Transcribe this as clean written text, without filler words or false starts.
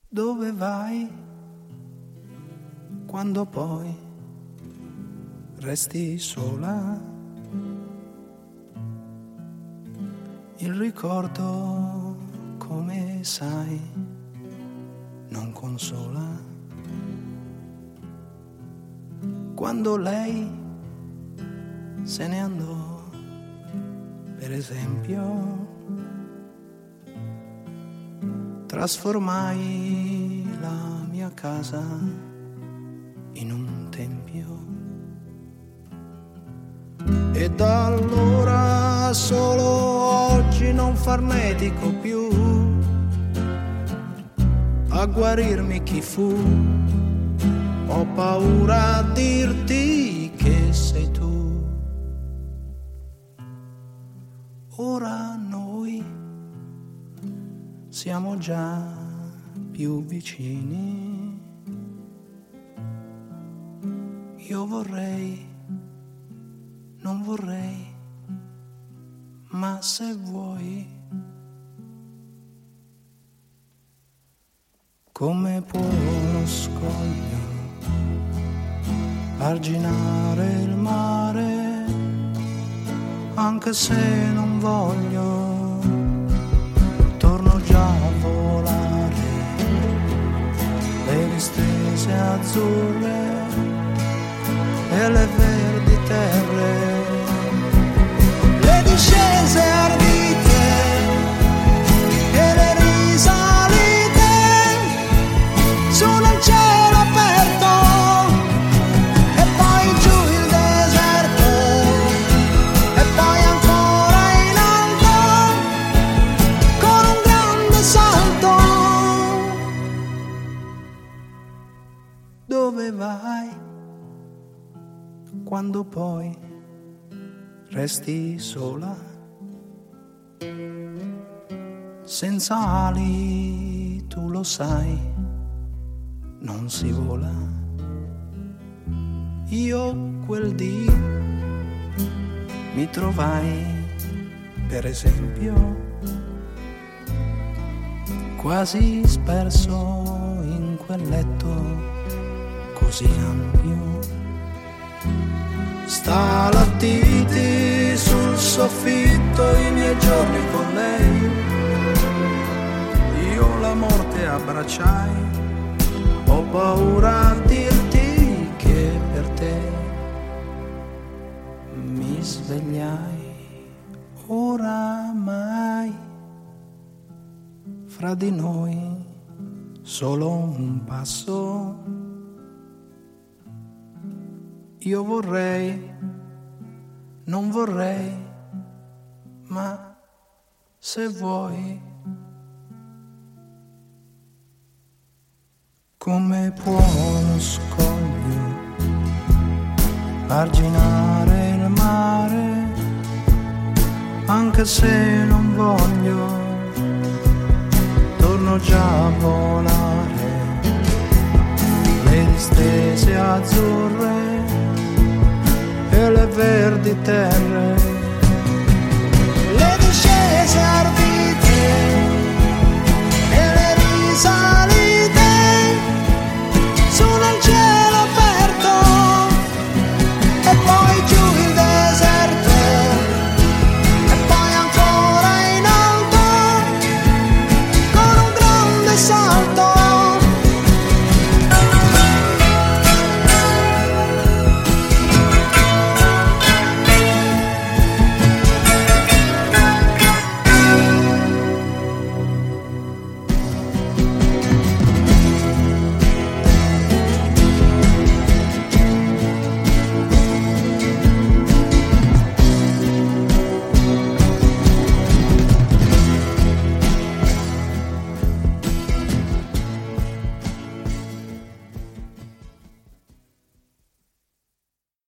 Dove vai quando poi resti sola? Il ricordo, come sai, non consola. Quando lei se ne andò, per esempio, trasformai la mia casa in un tempio. E da allora solo oggi non farnetico più a guarirmi chi fu. Ho paura a dirti che sei tu. Ora noi siamo già più vicini. Io vorrei, non vorrei, ma se vuoi, come può lo scoglio arginare il mare, anche se non voglio, torno già a volare, le distese azzurre e le verdi terre, le discese ardite e le risalite sono al cielo aperto e poi giù il deserto e poi ancora in alto con un grande salto. Dove vai quando poi resti sola? Senza ali, tu lo sai, non si vola. Io quel dì mi trovai, per esempio, quasi sperso in quel letto così ampio. Stalattiti sul soffitto, i miei giorni con lei, io la morte abbracciai, ho paura a dirti che per te mi svegliai. Oramai fra di noi solo un passo. Io vorrei, non vorrei, ma se vuoi, come può lo scoglio arginare il mare, anche se non voglio, torno già a volare, le distese azzurre e le verdi terre, le discese ardite e le risalite sono al cielo aperto e poi giù il deserto e poi ancora in alto con un grande salto.